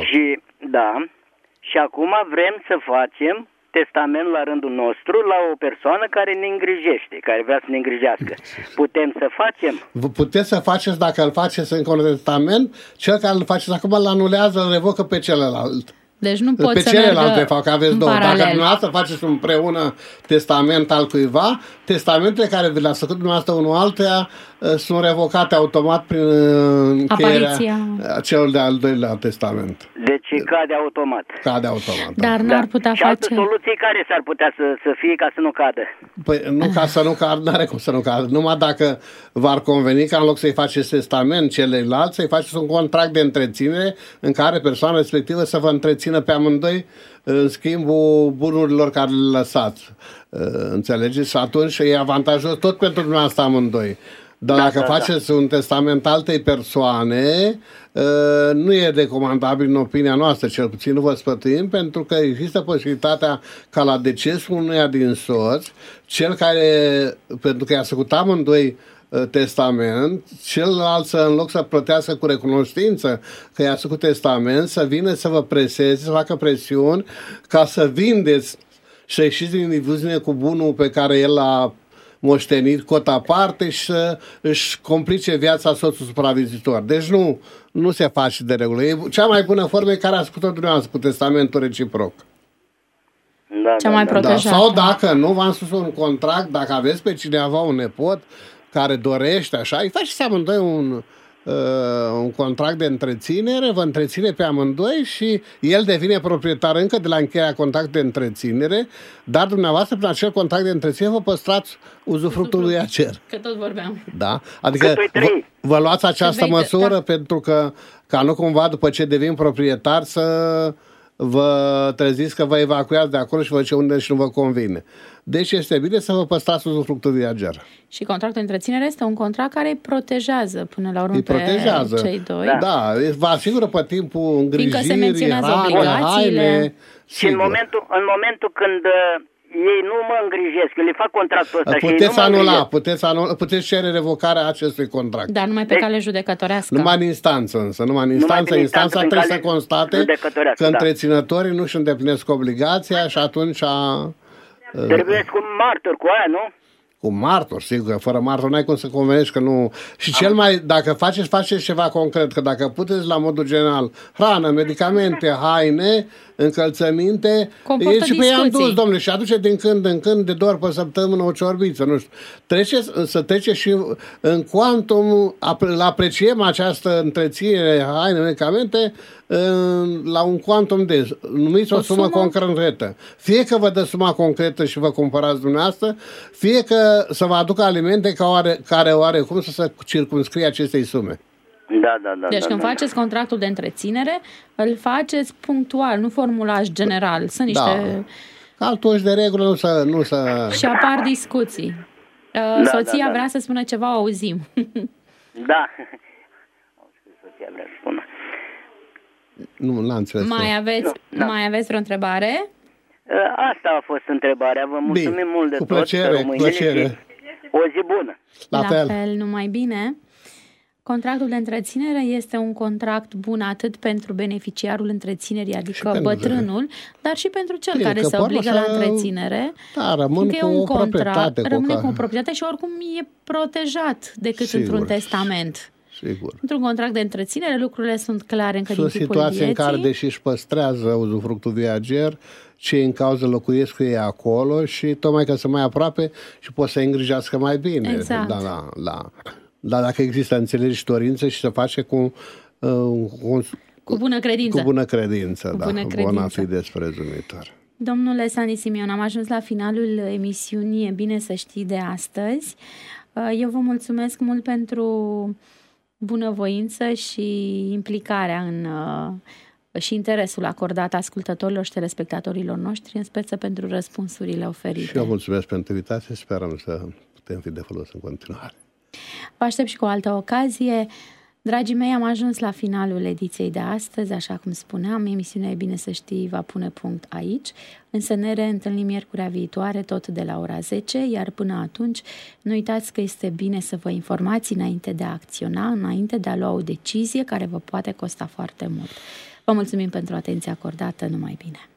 Și acum vrem să facem testament la rândul nostru la o persoană care ne îngrijește, care vrea să ne îngrijească. Putem să facem? Puteți să faceți, dacă îl faceți încă un testament, cel care îl faceți acum îl anulează, îl revocă pe celălalt. Deci nu pot să celelalte fac, că aveți două. Paralel. Dacă dumneavoastră faceți împreună testament al cuiva, testamentele care vi le-ați făcut dumneavoastră unul altuia sunt revocate automat prin încheierea celor de-al doilea testament. Deci cade automat. Cade automat. Dar n-ar putea și face... alte soluții care s-ar putea să fie ca să nu cadă? Păi nu ca să nu cadă, n-are cum să nu cadă. Numai dacă v-ar conveni ca în loc să-i faceți testament celeilalți, să-i faceți un contract de întreținere în care persoana respectivă să vă întrețină pe amândoi în schimbul bunurilor care le lăsați. Înțelegeți? Și atunci e avantajos tot pentru dumneavoastră amândoi. Dar dacă faceți un testament altei persoane, nu e recomandabil în opinia noastră, cel puțin nu vă sfătuim, pentru că există posibilitatea ca la decesul unuia din soți, cel care, pentru că i-a făcut amândoi testament, celălalt în loc să plătească cu recunoștință că i-a făcut testament, să vină să vă preseze, să facă presiuni ca să vindeți și să ieșiți din diviziune cu bunul pe care el l-a moștenit cot aparte și să își complice viața soțul supraviețuitor. Deci nu se face de regulă. E cea mai bună formă care ați făcut-o dumneavoastră cu testamentul reciproc. Cea mai protejată. Sau dacă nu v-am spus un contract, dacă aveți pe cineva un nepot care dorește așa, îi faceți amândoi un contract de întreținere, vă întreține pe amândoi și el devine proprietar încă de la încheierea contract de întreținere, dar dumneavoastră prin acel contract de întreținere vă păstrați uzufructul lui acer. Că tot vorbeam. Da? Adică vă luați această măsură pentru că ca nu cumva după ce devin proprietar să vă treziți că vă evacuați de acolo și vă duceți unde și nu vă convine. Deci este bine să vă păstrați uzufructul viager. Și contractul de întreținere este un contract care îi protejează până la urmă pe cei doi. Da, vă asigură pe timpul îngrijirii, haine. Și în momentul când ei nu mă îngrijesc, eu le fac contractul ăsta puteți cere revocarea acestui contract. Dar numai pe cale judecătorească. Numai în instanță însă. Instanța trebuie să constate că întreținătorii nu își îndeplinesc obligația și atunci trebuie cu martor, cu aia, nu? Cu martor, sigur, că fără martor n-ai cum să convenești că nu... Și cel mai, dacă faceți ceva concret, că dacă puteți la modul general, hrană, medicamente, haine, încălțăminte, comportă și pe ea am dus, domnule, și aduce din când în când, de 2 ori pe săptămână, o ciorbiță, nu știu. Trece și în quantum, apreciem această întreținere, haine, medicamente, la un quantum de, numiți o sumă concretă. Fie că vă dă suma concretă și vă cumpărați dumneavoastră, fie că să vă aducă alimente care oarecum să se circumscrie acestei sume. Da. Deci când faceți contractul de întreținere, îl faceți punctual, nu formulaj general. Sunt niște... Atunci de regulă nu să... Și apar discuții. Soția vrea să spună ceva, o auzim. Da. Soția vrea să spună. Nu l-am înțeles. Mai aveți vreo întrebare? Asta a fost întrebarea. Vă mulțumim mult de cu tot. plăcere. O zi bună. La fel, numai bine. Contractul de întreținere este un contract bun atât pentru beneficiarul întreținerii, adică bătrânul, dar și pentru cel care se obligă la întreținere. Da, rămâne cu o proprietate. Rămâne cu o proprietate și oricum e protejat decât într-un testament. Sigur. Într-un contract de întreținere lucrurile sunt clare încă din timpul vieții. Sunt situații în care, deși își păstrează uzufructul viager, cei în cauză locuiesc cu ei acolo și tocmai că sunt mai aproape și pot să îngrijească mai bine. Exact. Dar dacă există înțelegere și dorință și se face cu bună credință. Cu bună credință, bona fi desprezumitor. Domnule Sandy Simeon, am ajuns la finalul emisiunii E bine să știi de astăzi. Eu vă mulțumesc mult pentru bunăvoință și implicarea și interesul acordat ascultătorilor și telespectatorilor noștri, în speță pentru răspunsurile oferite. Și eu mulțumesc pentru invitație, sperăm să putem fi de folos în continuare. Vă aștept și cu o altă ocazie. Dragii mei, am ajuns la finalul ediției de astăzi, așa cum spuneam, emisiunea E bine să știi va pune punct aici, însă ne reîntâlnim miercurea viitoare, tot de la ora 10, iar până atunci nu uitați că este bine să vă informați înainte de a acționa, înainte de a lua o decizie care vă poate costa foarte mult. Vă mulțumim pentru atenția acordată, numai bine!